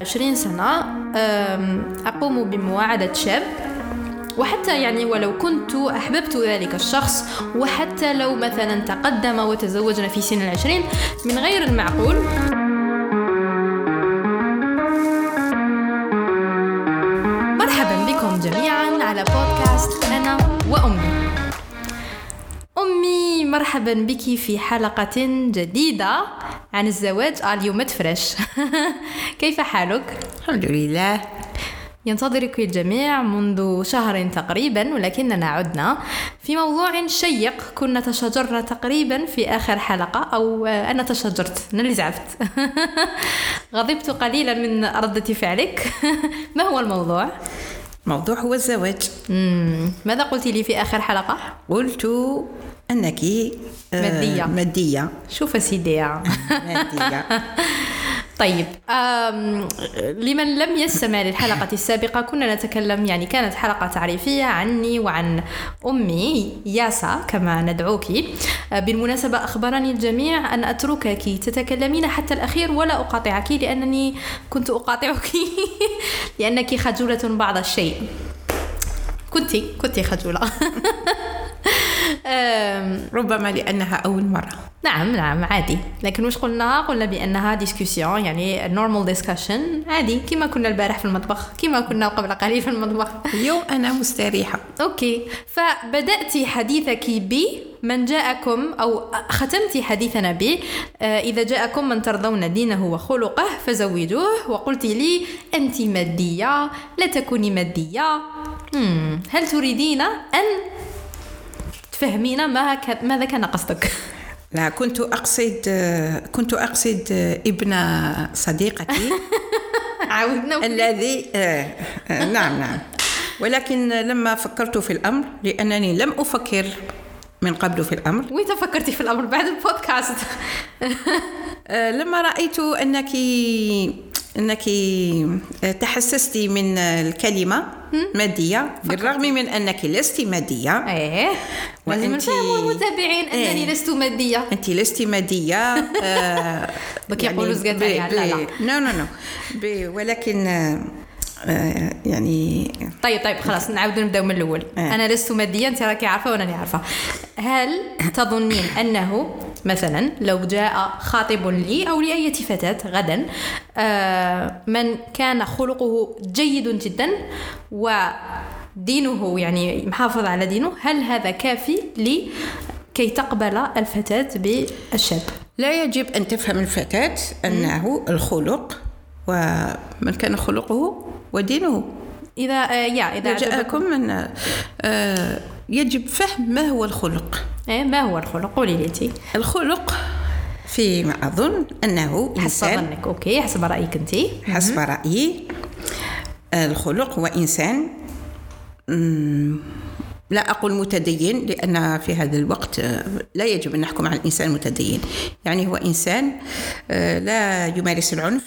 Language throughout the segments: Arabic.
20 سنة أقوم بمواعدة شاب، وحتى يعني ولو كنت أحببت ذلك الشخص، وحتى لو مثلا تقدم وتزوجنا في سن 20، من غير المعقول مرحبا بكم جميعا على بودكاست أنا وأمي. أمي مرحبا بك في حلقة جديدة عن الزواج. اليوم تفرش. كيف حالك؟ الحمد لله. ينتظرك الجميع منذ شهر تقريبا، ولكننا عدنا في موضوع شيق. كنا تشاجرنا تقريبا في آخر حلقة، أو أنا تشاجرت، أنا اللي زعفت. غضبت قليلا من ردة فعلك. ما هو الموضوع؟ موضوع هو الزواج. ماذا قلت لي في آخر حلقة؟ قلت أنك مادية. شوف سيدي. مادية. طيب، لمن لم يستمع للحلقة السابقة، كنا نتكلم، يعني كانت حلقة تعريفية عني وعن أمي ياسا كما ندعوك. بالمناسبة أخبرني الجميع أن أتركك تتكلمين حتى الأخير ولا أقاطعك، لأنني كنت أقاطعك لأنك خجولة بعض الشيء. كنت خجولة. ربما لأنها أول مرة. نعم عادي، لكن وش قلنا بأنها ديسكوسيون، يعني normal discussion عادي، كما كنا البارح في المطبخ، كما كنا قبل قليل في المطبخ. اليوم أنا مستريحة. أوكي، فبدأت حديثك من جاءكم، أو ختمت حديثنا إذا جاءكم من ترضون دينه وخلقه فزوجوه، وقلت لي أنت مادية، لا تكوني مادية. هل تريدين أن تفهمين ماذا كان قصدك؟ لا، كنت أقصد ابن صديقتي. عاودنا الذي نعم، ولكن لما فكرت في الأمر، لأنني لم أفكر من قبل في الأمر. وين فكرتي في الأمر؟ بعد البودكاست. لما رأيت أنك تحسستي من الكلمة مادية، بالرغم من أنك لست مادية. لازم نفهموا المتابعين أنني لست مادية. أنت لست مادية. بك يقولوا زقات عليها. لا ولكن يعني طيب خلاص، نعاود نبدأ من الأول. أنا لست مادية، أنت راكي عارفة وأنا عارفة. هل تظنين أنه مثلا لو جاء خاطب لي أو لأي فتاة غدا، من كان خلقه جيد جدا ودينه يعني محافظ على دينه، هل هذا كافي كي تقبل الفتاة بالشاب؟ لا يجب أن تفهم الفتاة أنه الخلق، ومن كان خلقه ودينه. إذا جاءكم من يجب فهم ما هو الخلق. ما هو الخلق؟ قولي لي أنت. الخلق فيما أظن أنه حسب ظنك. أوكي، حسب رأيك أنت. حسب رأيي الخلق هو إنسان، لا أقول متدين، لأن في هذا الوقت لا يجب أن نحكم على الإنسان متدين. يعني هو إنسان لا يمارس العنف،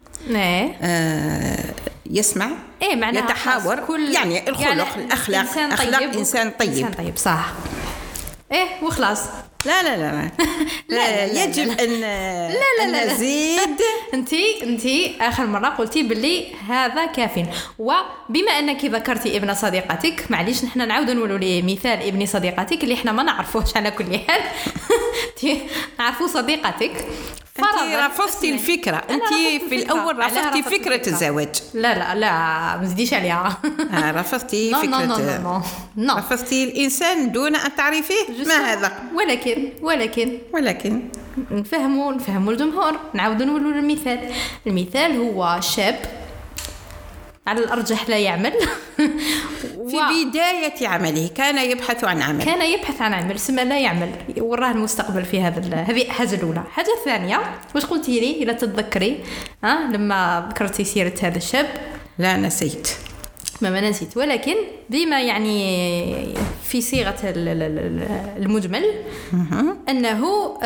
يسمع، يتحاور، يعني الخلق، يعني الأخلاق، أخلاق إنسان طيب. صح. وخلاص. لا يجب أن نزيد. أنت آخر مرة قلتي باللي هذا كافٍ، وبما أنك ذكرتي ابن صديقتك، معليش نحن نعاود نقولوا لي مثال ابن صديقتك اللي احنا ما نعرفوش على كل حال. نعرفوا صديقتك. أنت رفضتي الفكرة. أنت في الأول رفضتي فكرة الزواج. لا ما نزيديش عليها. رفضتي فكرة. رفضتي الإنسان دون أن تعرفيه ما هذا. ولكن نفهموا الجمهور. نعاود نقولوا المثال هو شاب على الأرجح لا يعمل. في بداية عمله كان يبحث عن عمل. ثم لا يعمل، وراه المستقبل في هذه حاجة الأولى. حاجة الثانية، وش قلتي لي إذا تتذكري لما ذكرتي سيرة هذا الشاب؟ لا نسيت. ما نسيت، ولكن بما يعني في صيغة المجمل أنه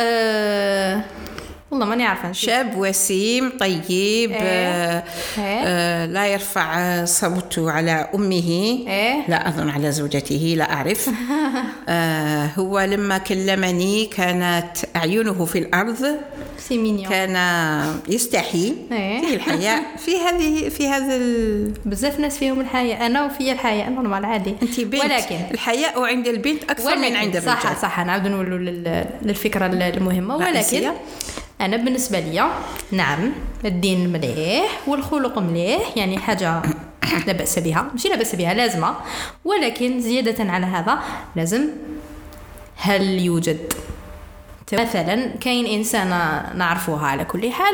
والله ماني عارفة. شاب وسيم طيب. لا يرفع صوته على أمه. لا أظن على زوجته، لا أعرف. هو لما كلمني كانت أعينه في الأرض، كان يستحي. في الحياة في هذا بزاف ناس فيهم الحياة، أنا وفي الحياة نورمال عادي. أنت بنت، ولكن الحياء عند البنت أكثر من عند الرجال. صح نعاود نقولوا للفكرة المهمة. ولكن أنا بالنسبة لي نعم الدين مليح والخلق مليح، يعني حاجة لا بأس بها، مش لا بأس بها لازمة، ولكن زيادة على هذا لازم هل يوجد مثلا كاين إنسانة نعرفوها على كل حال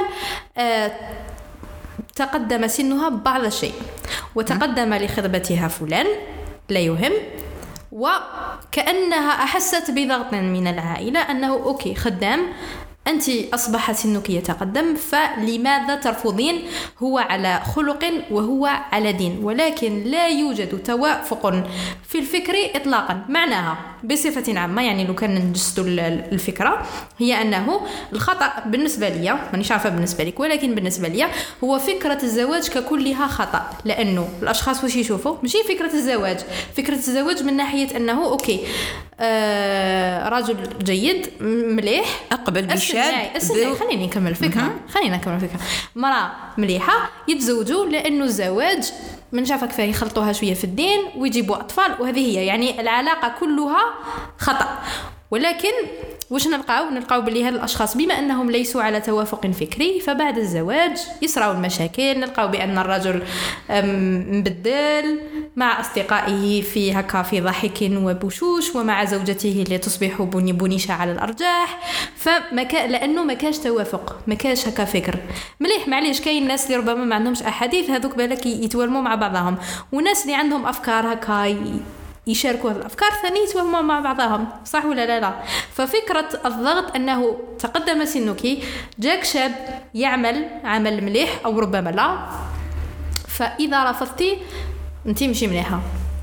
تقدم سنها بعض الشيء وتقدم لخطبتها فلان لا يهم، وكأنها أحست بضغط من العائلة أنه أوكي خدام أنت أصبح سنك يتقدم، فلماذا ترفضين؟ هو على خلق وهو على دين، ولكن لا يوجد توافق في الفكر إطلاقا. معناها بصفة عامة، يعني لو كان نجسد الفكرة هي أنه الخطأ بالنسبة لي، مانيش عارفة بالنسبة لك، ولكن بالنسبة لي هو فكرة الزواج ككلها خطأ. لأنه الأشخاص وش يشوفوا؟ مش فكرة الزواج، فكرة الزواج من ناحية أنه أوكي رجل جيد مليح أقبل بشاب خليني نكمل الفكرة. مرأة مليحة يتزوجوا، لأنه الزواج من شافك فيه يخلطوها شوية في الدين ويجيبوا أطفال، وهذه هي يعني العلاقة كلها خطأ. ولكن وش نلقاو باللي هاد الأشخاص بما أنهم ليسوا على توافق فكري، فبعد الزواج يصراو المشاكل. نلقاو بأن الرجل مبدل مع أصدقائه في ضحك وبشوش، ومع زوجته اللي تصبح بنيشة على الأرجاح، لأنه ما كاش توافق، ما كاش هكا فكر مليح. معليش كاين الناس اللي ربما ما عندهمش أحاديث، هذوك بالك يتولموا مع بعضهم، وناس اللي عندهم أفكار هكا يشاركوا الأفكار ثاني يتوهموا مع بعضهم، صح ولا لا؟ ففكرة الضغط أنه تقدم سنك، جاك شاب يعمل عمل مليح أو ربما لا، فإذا رفضتي أنت مشي مليحة.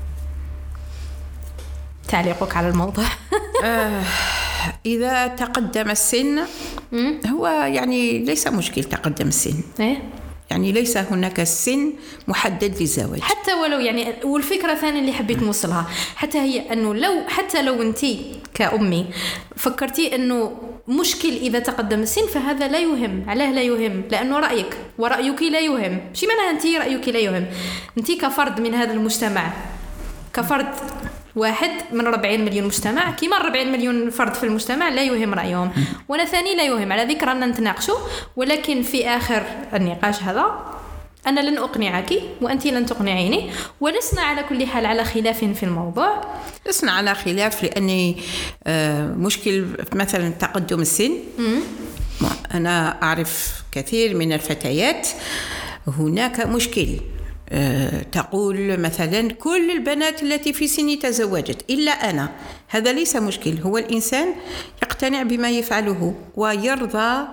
تعليقك على الموضوع؟ إذا تقدم السن هو يعني ليس مشكل تقدم السن، يعني ليس هناك سن محدد للزواج حتى ولو يعني. والفكرة الثانية اللي حبيت نوصلها حتى هي أنه حتى لو أنتي كأمي فكرتي أنه مشكل إذا تقدم السن، فهذا لا يهم. علاه لا يهم؟ لأنه رأيك ورأيك لا يهم. شي معناها أنتي رأيك لا يهم؟ أنتي كفرد من هذا المجتمع، كفرد واحد من 40 مليون مجتمع، كيما 40 مليون فرد في المجتمع لا يهم رأيهم، ولا ثاني لا يهم. على ذكر أننا نتناقشوا، ولكن في آخر النقاش هذا أنا لن أقنعك وأنت لن تقنعيني، ولسنا على كل حال على خلاف في الموضوع. لسنا على خلاف، لأني مشكل مثلا تقدم السن. أنا أعرف كثير من الفتيات هناك مشكل، تقول مثلا كل البنات التي في سني تزوجت إلا أنا. هذا ليس مشكل، هو الإنسان يقتنع بما يفعله ويرضى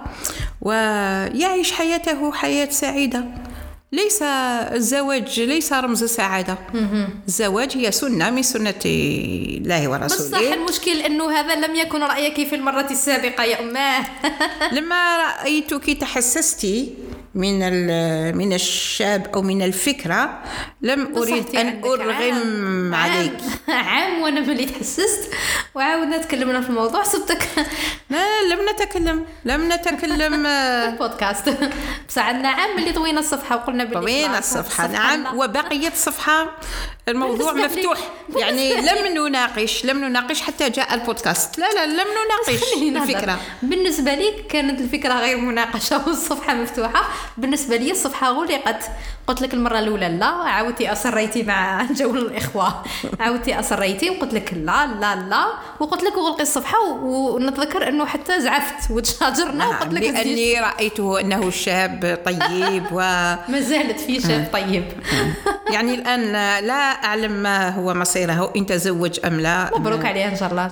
ويعيش حياته حياة سعيدة. ليس الزواج ليس رمز السعادة. الزواج هي سنة من سنة الله ورسوله. بس صح، المشكل أنه هذا لم يكن رأيك في المرة السابقة يا أماه. لما رأيتك تحسستي من الشاب أو من الفكرة، لم أريد أن أرغم عليك. عام وأنا ملي تحسست وعاودنا تكلمنا في الموضوع سبتك. لا، لم نتكلم البودكاست. بس عندنا عام ملي طوينا الصفحة وقلنا طوينا الصفحة. نعم، وبقيت الصفحة الموضوع مفتوح، يعني لم نناقش حتى جاء البودكاست. لا لم نناقش الفكرة. بالنسبة لي كانت الفكرة غير مناقشة والصفحة مفتوحة. بالنسبة لي الصفحة غلقت. قلت لك المرة الأولى لا، عاودتي أصريتي مع جو الإخوة، عاودتي أصريتي وقلت لك لا، وقلت لك وغلقي الصفحة. ونتذكر أنه حتى زعفت وتشاجرنا وقلت لك لأني رأيته أنه شاب طيب ما زالت فيه شاب طيب. يعني الآن لا أعلم ما هو مصيره، إن تزوج أم لا. مبروك عليه إن شاء الله.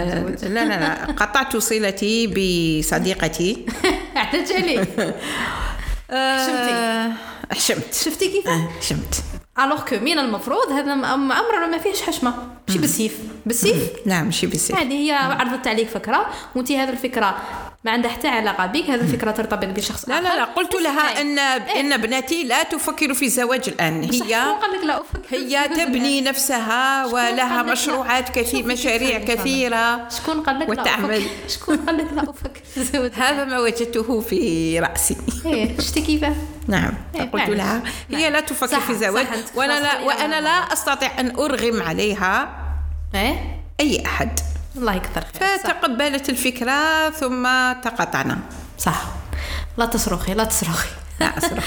لا قطعت صلتي بصديقتي. احتاج لي. حشمت. شفتي كيف؟ حشمت. الوغ كو من المفروض هذا امر ما فيهش حشمه، ماشي بالسيف. لا ماشي بالسيف. هذه هي عرضت عليك فكره وانت هذه الفكره ما عندها حتى علاقه بك، هذه الفكره ترتبط بشخص لا لا قلت لها ان ابنتي لا تفكر في الزواج الان، هي تبني نفسها ولها مشروعات كثير، مشاريع كثيره. شكون قال لك وتعمل؟ شكون قال لك لا افكر في الزواج؟ هذا ما وجدته في راسي. شفتي كيفاه؟ نعم. قلت لها هي لا تفكر في الزواج وانا لا استطيع ان ارغم عليها اي احد. الله يكثر خير. فتقبلت الفكرة ثم تقاطعنا. صح. لا تصرخي. لا أصرخ.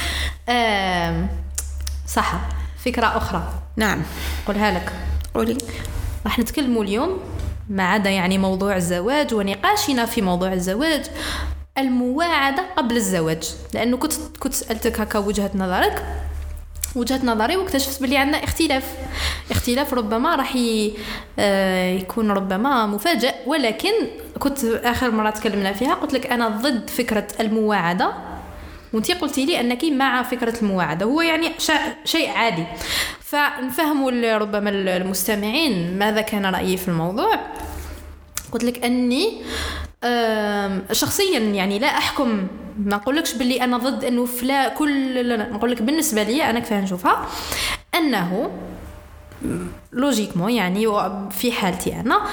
صح. فكرة أخرى. نعم. قولها لك. قولي. راح نتكلموا اليوم ما عدا يعني موضوع الزواج ونقاشنا في موضوع الزواج، المواعدة قبل الزواج، لأنه كنت سألتك هكا وجهة نظري واكتشفت بلي عندنا اختلاف ربما راح يكون ربما مفاجئ، ولكن كنت آخر مرة تكلمنا فيها قلت لك أنا ضد فكرة المواعدة وانتي قلتي لي أنك مع فكرة المواعدة، هو يعني شيء عادي. فنفهموا ربما المستمعين ماذا كان رأيي في الموضوع. قلت لك أني شخصيا يعني لا أحكم، ما نقولكش باللي أنا ضد أنه فلا كل، نقولك بالنسبة لي أنا كيف نشوفها أنه لوجيكمون يعني في حالتي أنا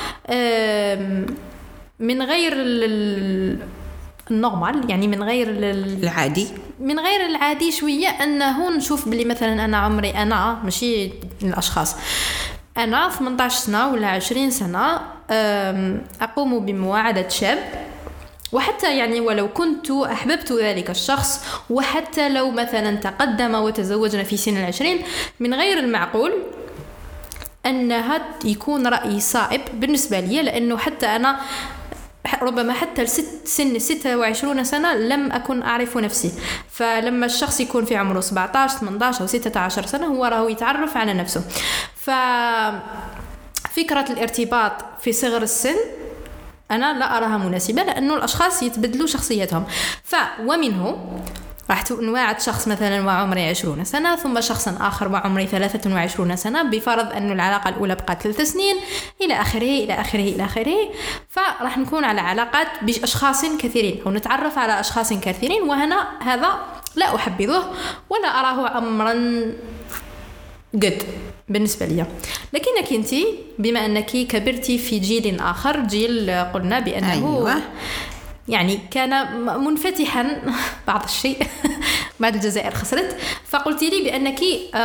من غير النورمال، يعني من غير العادي شوية، أنه نشوف باللي مثلا أنا عمري، أنا ماشي الأشخاص، أنا 18 سنة ولا 20 سنة أقوم بمواعدة شاب، وحتى يعني ولو كنت أحببت ذلك الشخص، وحتى لو مثلا تقدم وتزوجنا في سن 20، من غير المعقول أنها يكون رأي صائب بالنسبة لي، لأنه حتى أنا ربما حتى سن 26 سنة لم أكن أعرف نفسي. فلما الشخص يكون في عمره 17 18 أو 16 سنة هو راه يتعرف على نفسه. ففكرة الارتباط في صغر السن أنا لا أراها مناسبة، لأنه الأشخاص يتبدلوا شخصيتهم. ومنه راح نواعد شخص مثلا وعمري 20 سنة ثم شخص آخر وعمري 23 سنة، بفرض أن العلاقة الأولى بقت 3 سنين إلى آخره. فراح نكون على علاقات بأشخاص كثيرين أو نتعرف على أشخاص كثيرين، وهنا هذا لا أحبذه ولا أراه أمرا جد بالنسبة لي. لكنك أنت بما أنك كبرتي في جيل آخر، جيل قلنا بأنه أيوة. يعني كان منفتحا بعض الشيء بعد الجزائر خسرت، فقلت لي بأنك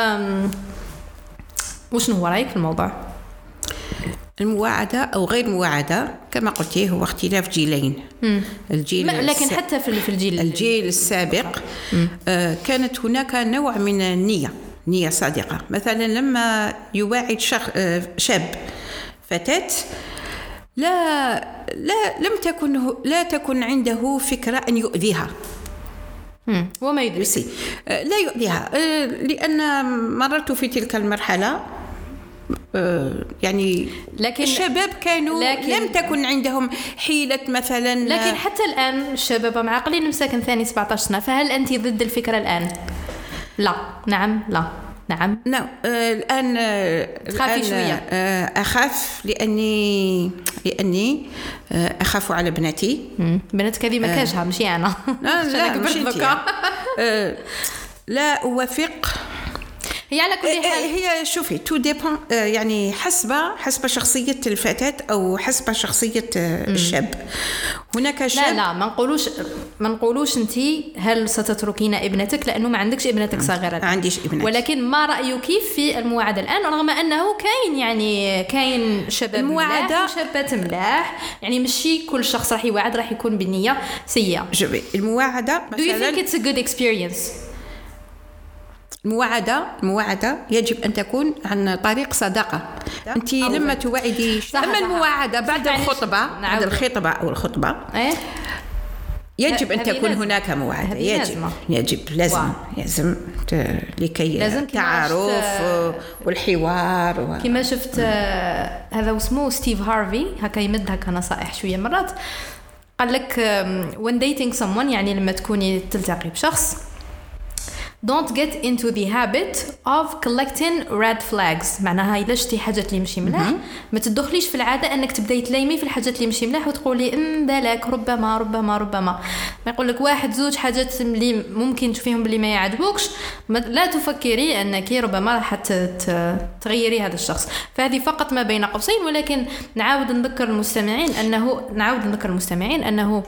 وشنو هو رأيك في الموضوع؟ المواعدة أو غير مواعدة كما قلتي هو اختلاف جيلين. لكن حتى في الجيل السابق كانت هناك نوع من نية صادقة. مثلا لما يواعد شاب فتاة لا تكن عنده فكرة أن يؤذيها، وما يدري لا يؤذيها، لأن مررت في تلك المرحلة. يعني لكن الشباب كانوا لم تكن عندهم حيلة مثلا. لكن حتى الآن الشباب معقلين مساكن ثاني 17 سنة، فهل أنت ضد الفكرة الآن؟ لا. نعم. لا. نعم. الآن تخافي شوية؟ أخاف لأني أخاف على بنتي. بنتك هذه ما كاجها مشي أنا. لا مش أنت. لا أوافق. هي على كل حال هي شوفي تو ديبون، يعني حسب شخصية الفتاة أو حسب شخصية الشاب. هناك شاب لا ما نقولوش أنت هل ستتركين ابنتك لأنه ما عندكش ابنتك صغيرة. ما عنديش ابنتك. ولكن ما رأيك في المواعدة الآن، رغم أنه كاين شباب ملاح وشابات ملاح، يعني مشي كل شخص راح يواعد راح يكون بالنية سيئة. المواعدة مثلا Do you think it's a good experience؟ المواعدة يجب أن تكون عن طريق صداقة. أنت لما توعدي، أما المواعدة بعد الخطبة أو الخطبة يجب أن تكون هناك مواعدة. يجب لازم لكي التعارف والحوار كما شفت هذا اسمه ستيف هارفي هكا يمد هكا نصائح شوية مرات، قال لك when dating someone، يعني لما تكوني تلتقي بشخص don't get into the habit of collecting red flags. معناها إذا شتي حاجات اللي مشي ملاح ما تدخليش في العادة أنك تبدأي تلايمي في الحاجات اللي مشي ملاح وتقولي بالك ربما ما يقول لك واحد زوج حاجات اللي ممكن تشوفيهم باللي ما يعجبوكش، لا تفكري أنك ربما راح تغيري هذا الشخص. فهذه فقط ما بين قوسين، ولكن نعاود نذكر المستمعين أنه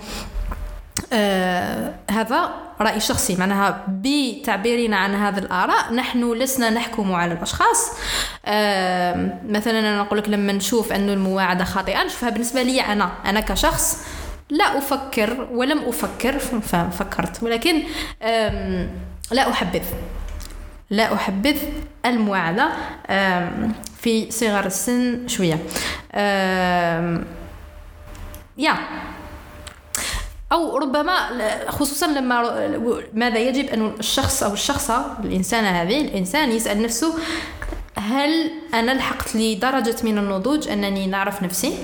هذا رأي شخصي. معناها بتعبيرنا عن هذه الآراء نحن لسنا نحكم على الأشخاص. مثلا أنا أقول لك لما نشوف أنه المواعدة خاطئة نشوفها بالنسبة لي أنا كشخص لا أفكر ولم أفكر فكرت، ولكن لا أحبذ المواعدة في صغر السن شوية. أو ربما خصوصا لما ماذا يجب أن الشخص أو الشخصة الإنسان يسأل نفسه هل أنا لحقت لدرجة من النضوج أنني نعرف نفسي؟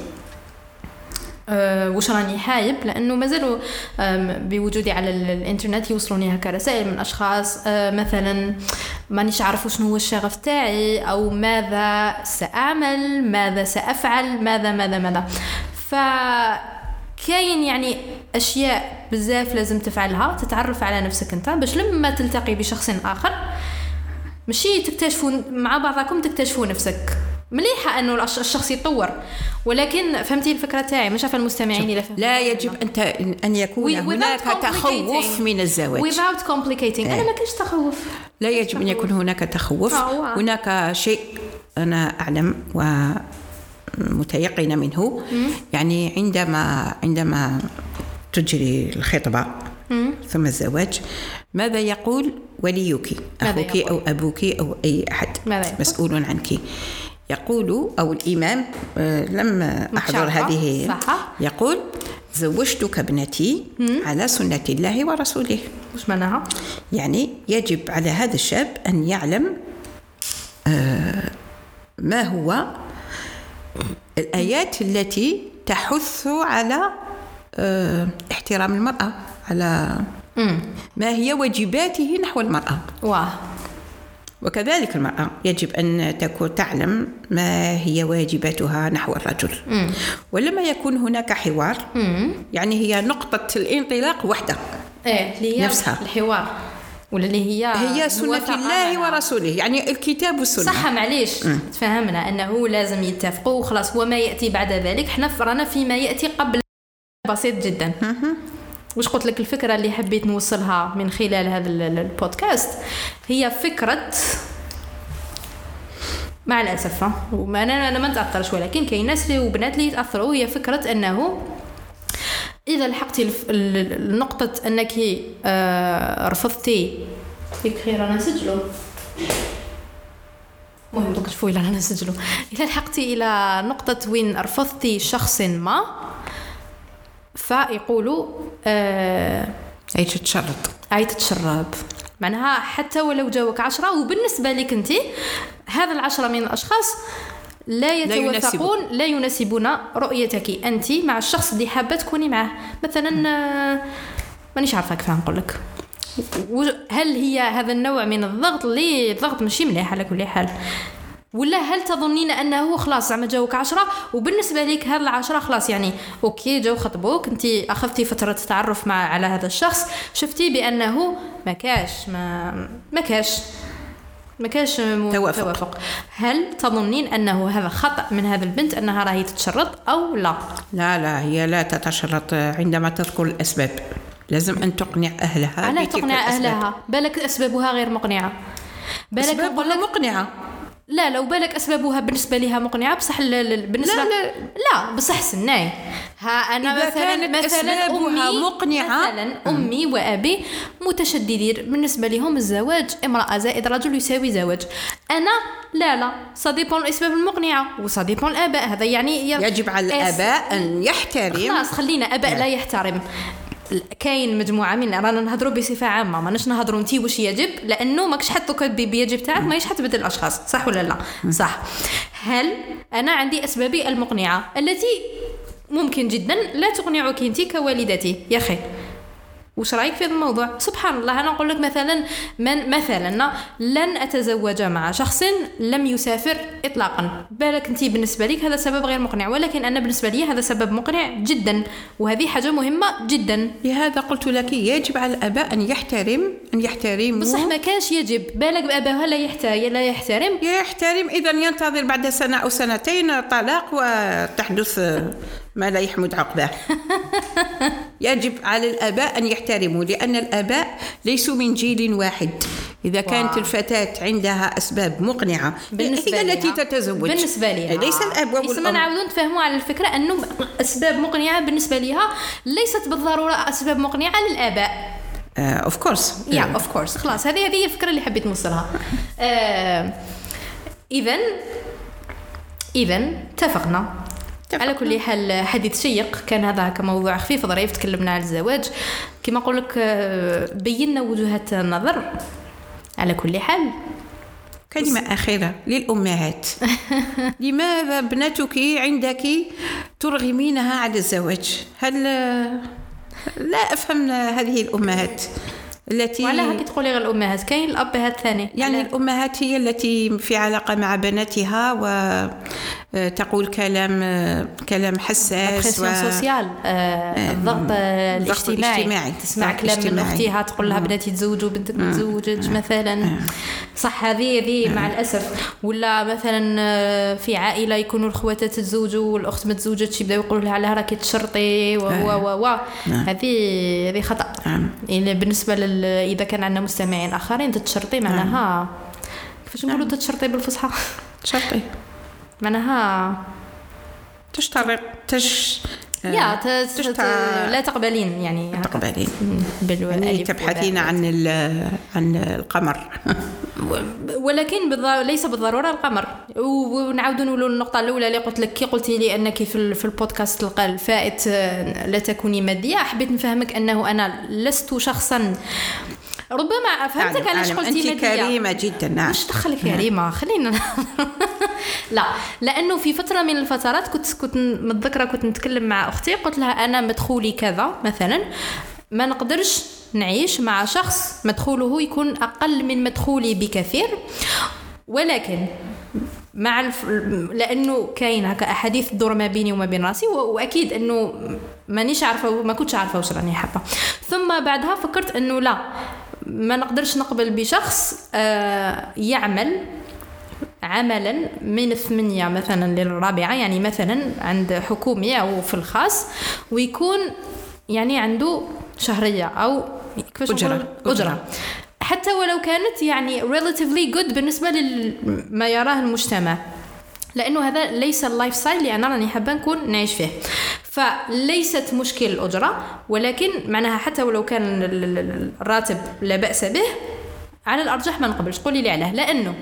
وش راني حايب؟ لأنه ما زالوا بوجودي على الإنترنت يوصلوني هكا رسائل من أشخاص مثلا مانيش عارف شنو هو الشغف تاعي، أو ماذا سأعمل، ماذا سأفعل، ماذا. كاين يعني أشياء بزاف لازم تفعلها، تتعرف على نفسك أنت باش لما تلتقي بشخص آخر ماشي تكتشفوا مع بعضكم تكتشفوا نفسك. مليحة أنه الشخص يتطور، ولكن فهمتي الفكرة تاعي؟ مش عارفة المستمعين إذا فهمتوا. لا يجب أن يكون هناك تخوف من الزواج. without complicating. أنا ما كنتش تخوف. لا يجب أن يكون هناك تخوف. هناك شيء أنا أعلم ومتيقنة منه. يعني عندما تجري الخطبة ثم الزواج ماذا يقول وليك، أخوك أو أبوك أو أي أحد مسؤول عنك؟ يقول أو الإمام لم أحضر هذه يقول زوجتك ابنتي على سنة الله ورسوله. وش معناها؟ يعني يجب على هذا الشاب أن يعلم ما هو الآيات التي تحث على احترام المرأة، على ما هي واجباته نحو المرأة. وكذلك المرأة يجب أن تعلم ما هي واجباتها نحو الرجل. ولما يكون هناك حوار يعني هي نقطة الانطلاق وحدة نفسها الحوار، ولا اللي هي سنة الله ورسوله، يعني الكتاب والسنة. صح، معليش تفهمنا أنه لازم يتفقوا وخلاص، وما يأتي بعد ذلك احنا فرنا فيما يأتي قبل بسيط جدا. وش قلت لك الفكرة اللي حبيت نوصلها من خلال هذا البودكاست هي فكرة، مع الأسف أنا ما نتأثرش، ولكن كاين ناس وبنات اللي يتأثروا، هي فكرة أنه إذا لحقتي النقطة أنك رفضتي فيك خير أنا سجله مهم دوك شوفوا إلا أنا سجله. إذا لحقتي إلى نقطة وين رفضتي شخص ما فيقولوا أي تتشرب معناها حتى ولو جاوك 10 وبالنسبة لك أنت هذا 10 من الأشخاص لا يتوافقون، لا يناسبون رؤيتك أنت مع الشخص اللي حابة تكوني معه. مثلا مانيش عارفة كيف نقول لك، هل هي هذا النوع من الضغط اللي الضغط ماشي مليح على كل حال، ولا هل تظنين أنه خلاص زعما جاوك 10 وبالنسبة لك هذا 10 خلاص يعني أوكي جاو خطبوك أنت أخذتي فترة تعرف على هذا الشخص، شفتي بأنه ما كاش توافق، هل تظنين أنه هذا خطأ من هذا البنت أنها راهي تتشرط أو لا؟ لا هي لا تتشرط. عندما تذكر الأسباب لازم أن تقنع أهلها. على تقنع أهلها؟ بالك أسبابها غير مقنعة، بالك أسبابها مقنعة. لا لو بالك أسبابها بالنسبة لها مقنعة بصح بالنسبة لا بصح سناي أنا مثلا أسبابها مقنعة. مثلا أمي وأبي متشددين بالنسبة لهم الزواج امرأة زائد رجل يساوي زواج. أنا لا صديقون الأسباب المقنعة وصديقون الآباء. هذا يعني يجب على الآباء أن يحترم. خلاص خلينا آباء لا يحترم. كاين مجموعه من رانا نهضروا بصفه عامه، ماناش نهضروا انتي واش يجب، لانه ماكش حطوك بيجب تاعك ماهيش حتبدل الاشخاص، صح ولا لا؟ صح. هل انا عندي اسبابي المقنعه التي ممكن جدا لا تقنعك انتي كوالدتي؟ يا اخي وش رايك في هذا الموضوع؟ سبحان الله، انا اقول لك مثلا مثلا لن اتزوج مع شخص لم يسافر اطلاقا. بالك انت بالنسبه لك هذا سبب غير مقنع، ولكن انا بالنسبه لي هذا سبب مقنع جدا، وهذه حاجه مهمه جدا. لهذا قلت لك يجب على الاباء ان يحترموا. بصح ما كانش يجب. بالك باباها لا يحترم اذا ينتظر بعد سنه او سنتين طلاق وتحدث ما لا يحمد عقباه. يجب على الآباء أن يحترموا، لأن الآباء ليسوا من جيل واحد. إذا كانت الفتاة عندها أسباب مقنعة هي التي تتزوج بالنسبة لها، ليس الأب والأم. اسمنا نعاودون نفهموا على الفكرة أنه أسباب مقنعة بالنسبة لها ليست بالضرورة أسباب مقنعة للآباء. of course. of course. خلاص هذه هي الفكرة اللي حبيت نوصلها. إذن اتفقنا. على كل حال حديث شيق كان هذا كموضوع خفيف ظريف، تكلمنا على الزواج كما أقول لك، بينا وجهات النظر. على كل حال كلمة أخيرة للأمهات. لماذا ابنتك عندك ترغمينها على الزواج؟ هل لا أفهم هذه الأمهات التي وعلى هكي تقولي غير الأمهات، كاين الأبهات ثاني. يعني الأمهات هي التي في علاقة مع بناتها وتقول كلام حساس سوسيال، الضغط الاجتماعي. تسمع كلام من أختها تقول لها بناتي تزوجوا بنتك ما تزوجتش مثلا. صح، هذه مع الأسف. ولا مثلا في عائلة يكونوا الأخوات تتزوجوا والأخت ما تزوجتش يبداو يقولوا لها على راكي تشرطي هذه خطأ. يعني بالنسبة إذا كان عندنا مستمعين آخرين تتشرطي معناها كيفاش نقولوا تتشرطي بالفصحى؟ تشرطي معناها تشترط لا تقبلين، يعني تقبلين يعني تبحثين عن القمر. ولكن ليس بالضرورة القمر. ونعاود نقولوا النقطة الأولى اللي قلت لك، كي قلتي لي أنك في البودكاست الفائت لا تكوني مادية، حبيت نفهمك أنه أنا لست شخصا، ربما فهمتك علاش قلتي أنت كريمة جدا. نعم، مش دخل كريمة، خلينا لا، لأنه في فترة من الفترات كنت متذكرة كنت نتكلم مع أختي، قلت لها أنا مدخولي كذا مثلا، ما نقدرش نعيش مع شخص مدخوله يكون أقل من مدخولي بكثير، ولكن لأنه كاين هكا أحاديث تدور ما بيني وما بين راسي، وأكيد أنه مانيش عارفة، ما كنتش عارفة وش راني حابة. ثم بعدها فكرت أنه لا، ما نقدرش نقبل بشخص يعمل عملا من 8 مثلا للرابعة، يعني مثلا عند حكومي أو في الخاص، ويكون يعني عنده شهرية أو أجرة حتى ولو كانت يعني relatively good بالنسبة لما يراه المجتمع، لأنه هذا ليس اللايف ستايل اللي أنا راني حابة نكون نعيش فيه. فليست مشكل الأجرة، ولكن معناها حتى ولو كان الراتب لا بأس به، على الأرجح ما نقبلش. قولي لي علاه. لأنه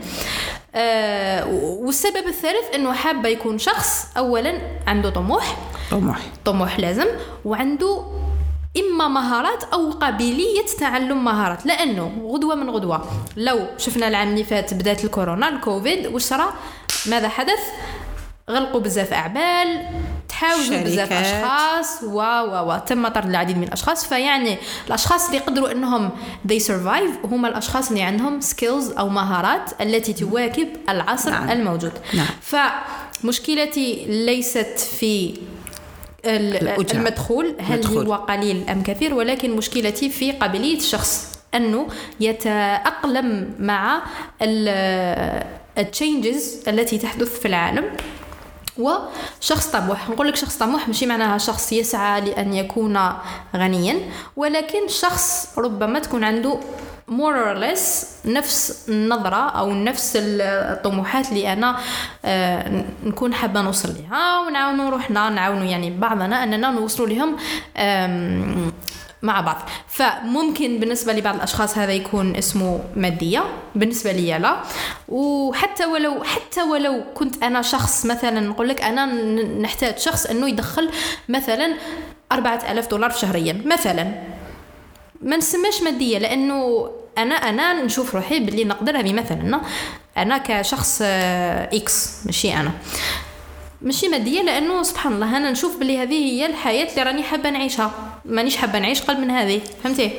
والسبب الثالث أنه حابة يكون شخص أولا عنده طموح لازم، وعنده إما مهارات أو قابلية تعلم مهارات. لأنه غدوة من غدوة لو شفنا العام اللي فات بداية الكورونا الكوفيد وش صار، ماذا حدث؟ غلقوا بزاف أعمال، تحاولوا بزاف أشخاص تم طرد العديد من الأشخاص. فيعني الأشخاص اللي يقدروا أنهم they survive هم الأشخاص اللي عندهم skills أو مهارات التي تواكب العصر الموجود. فمشكلتي ليست في المدخول هل هو قليل أم كثير، ولكن مشكلتي في قابلية الشخص أنه يتأقلم مع التشينجز التي تحدث في العالم. وشخص طموح، نقول لك شخص طموح ماشي معناها شخص يسعى لأن يكون غنيا، ولكن شخص ربما تكون عنده more or less نفس النظرة أو نفس الطموحات اللي أنا نكون حابة نوصل لها، ونعاونوا روحنا، نعاونوا يعني بعضنا أننا نوصلوا لهم مع بعض. فممكن بالنسبة لبعض الأشخاص هذا يكون اسمه مادية، بالنسبة لي لا. وحتى ولو كنت أنا شخص مثلا نقول لك أنا نحتاج شخص أنه يدخل مثلا $4,000 شهريا مثلا، ما نسميش مادية، لأنه أنا نشوف روحي باللي نقدر هذه مثلا أنا كشخص إكس، ماشي مادية، لأنه سبحان الله أنا نشوف باللي هذه هي الحياة اللي راني حابة نعيشها. مانيش حابة نعيش قلب من هذه، فهمتي؟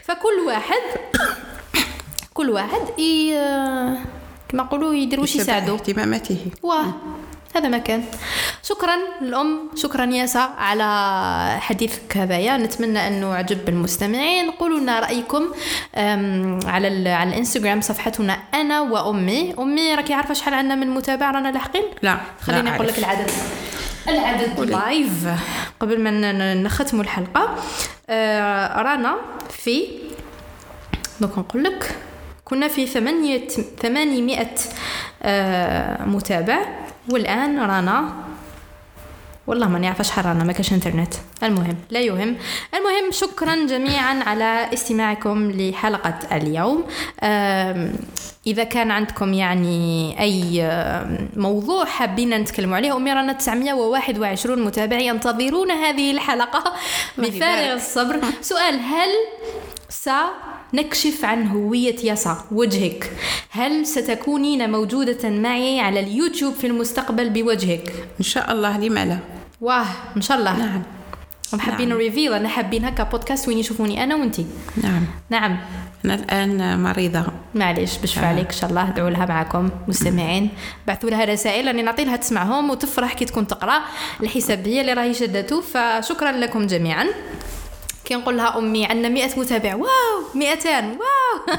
كل واحد كما نقولوا يدير واش يساعدو اهتماماته. هذا ما كان. شكرا الأم، شكرا ياسا على حديثك هذايا. نتمنى أنه عجب المستمعين. قولوا لنا رأيكم على الانستغرام صفحتنا أنا وأمي. أمي راكي عارفة شحال عندنا من متابع رانا لاحقين؟ لا خليني أقول لك العدد لايف قبل ما نختموا الحلقة. رانا في دونك نقول لك كنا في 800 متابع، والآن رانا والله ما نعرف شحال رانا، ما كاش انترنت. المهم لا يهم. المهم شكرا جميعا على استماعكم لحلقة اليوم. إذا كان عندكم يعني أي موضوع حابين نتكلموا عليه، أمي رانا 921 متابع ينتظرون هذه الحلقة بفارغ الصبر. سؤال: هل نكشف عن هوية ياسا وجهك؟ هل ستكونين موجودة معي على اليوتيوب في المستقبل بوجهك؟ إن شاء الله، لما لا؟ إن شاء الله. نعم. حابين ريفيل، أنا حابين هكا بودكاست وين يشوفوني أنا وأنتي. نعم. أنا الآن مريضة، معليش بشفى عليك. إن شاء الله ادعوا لها معكم مستمعين، بعثوا لها رسائل راني نعطي لها تسمعهم وتفرح كي تكون تقرأ الحسابية اللي راهي شدته. فشكرا لكم جميعا. كي نقول لها أمي عندنا 100 متابع، واو 200 واو.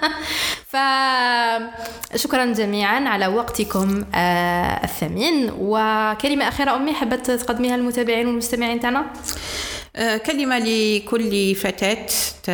فشكرا جميعا على وقتكم الثمين. وكلمة أخيرة أمي حبت تقدميها للمتابعين والمستمعين تاعنا؟ كلمة لكل فتاة،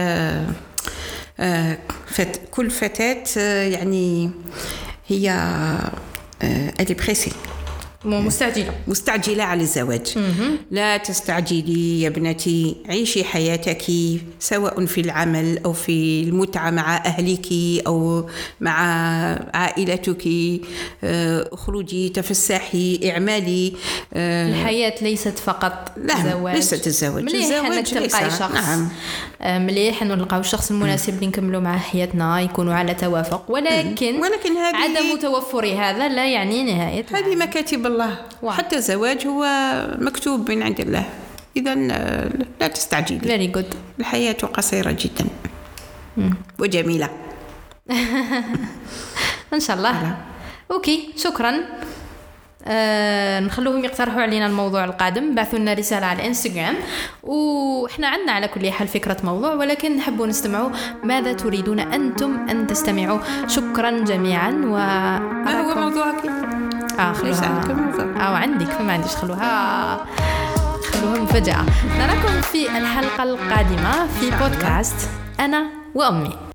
كل فتاة يعني هي بريسي، مستعجلة على الزواج. لا تستعجلي يا ابنتي، عيشي حياتك سواء في العمل أو في المتعة مع أهلك أو مع عائلتك. اخرجي، تفسحي، اعمالي. الحياة ليست فقط زواج. ليست الزواج. مليح تلقاي شخص مليح انه نلقاو الشخص المناسب اللي نكملوا معه حياتنا، يكونوا على توافق، ولكن عدم توفر هذا لا يعني نهاية. هذه مكاتب الله. حتى الزواج هو مكتوب من عند الله. إذا لا تستعجلي. Very good. الحياة قصيرة جدا وجميلة. إن شاء الله. أوكي، شكرا. نخلوهم يقترحوا علينا الموضوع القادم، بعثوا لنا رسالة على الانستغرام، وإحنا عندنا على كل حال فكرة موضوع، ولكن نحبوا نستمعوا ماذا تريدون أنتم أن تستمعوا. شكرا جميعا. ما هو موضوعك؟ خلوها عندك، فما عنديش. خلوها مفاجأة. نراكم في الحلقة القادمة في بودكاست أنا وأمي.